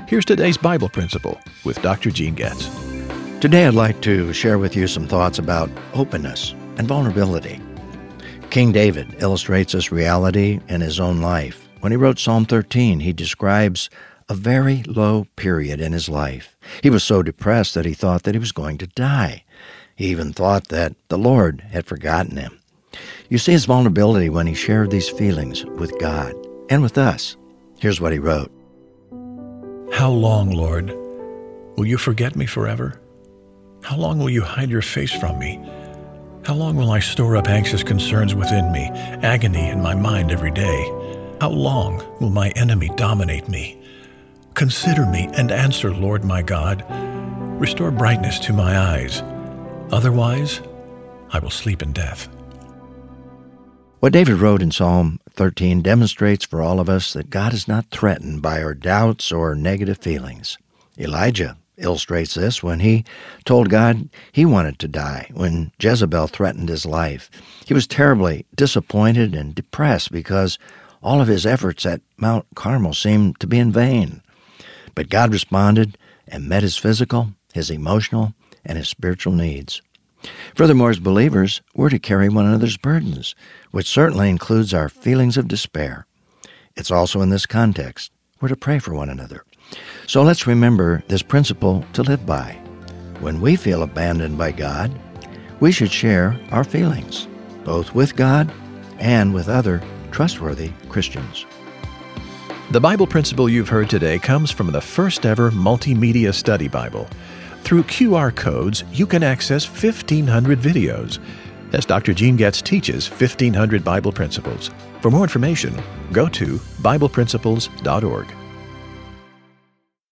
Here's today's Bible Principle with Dr. Gene Getz. Today I'd like to share with you some thoughts about openness and vulnerability. King David illustrates this reality in his own life. When he wrote Psalm 13, he describes a very low period in his life. He was so depressed that he thought that he was going to die. He even thought that the Lord had forgotten him. You see his vulnerability when he shared these feelings with God and with us. Here's what he wrote. How long, Lord, will you forget me forever? How long will you hide your face from me? How long will I store up anxious concerns within me, agony in my mind every day? How long will my enemy dominate me? Consider me and answer, Lord my God. Restore brightness to my eyes. Otherwise, I will sleep in death. What David wrote in Psalm 13 demonstrates for all of us that God is not threatened by our doubts or negative feelings. Elijah illustrates this when he told God he wanted to die when Jezebel threatened his life. He was terribly disappointed and depressed because all of his efforts at Mount Carmel seemed to be in vain. But God responded and met his physical, his emotional, and his spiritual needs. Furthermore, as believers, we're to carry one another's burdens, which certainly includes our feelings of despair. It's also in this context we're to pray for one another. So let's remember this principle to live by. When we feel abandoned by God, we should share our feelings, both with God and with other trustworthy Christians. The Bible principle you've heard today comes from the first ever multimedia study Bible. Through QR codes, you can access 1,500 videos as Dr. Gene Getz teaches 1,500 Bible principles. For more information, go to BiblePrinciples.org.